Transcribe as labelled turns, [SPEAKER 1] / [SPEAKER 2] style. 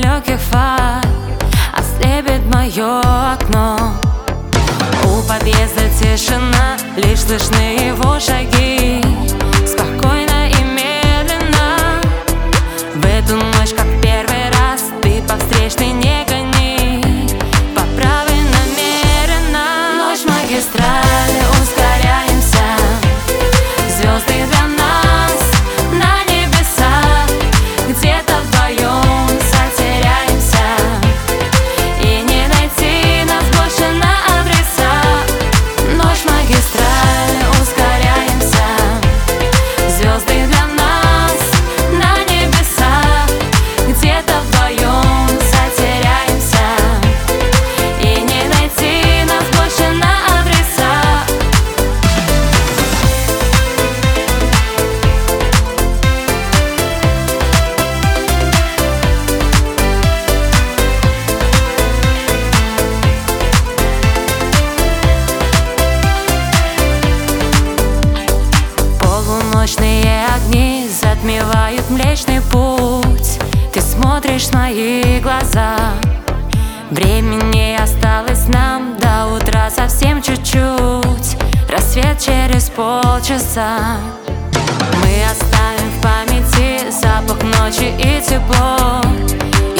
[SPEAKER 1] далеких фар ослепит мое окно. У подъезда тишина, лишь слышны его шаги. Спокойно и медленно в эту ночь, как первый раз, ты по встречной не гони, поправи намеренно. Ночь магистрали, ускоряемся, звезды для нас на небесах, где-то вдвоем затеряемся, и не найти нас больше на адреса. Ночь магистрали, ускоряемся, звезды для нас на небесах, где-то вдвоем затеряемся, и не найти нас больше на адреса. Полуночные огни затмевают Млечный Путь. Ты смотришь в мои глаза. Времени осталось нам до утра совсем чуть-чуть. Рассвет через полчаса. Мы оставим в памяти запах ночи и тепло,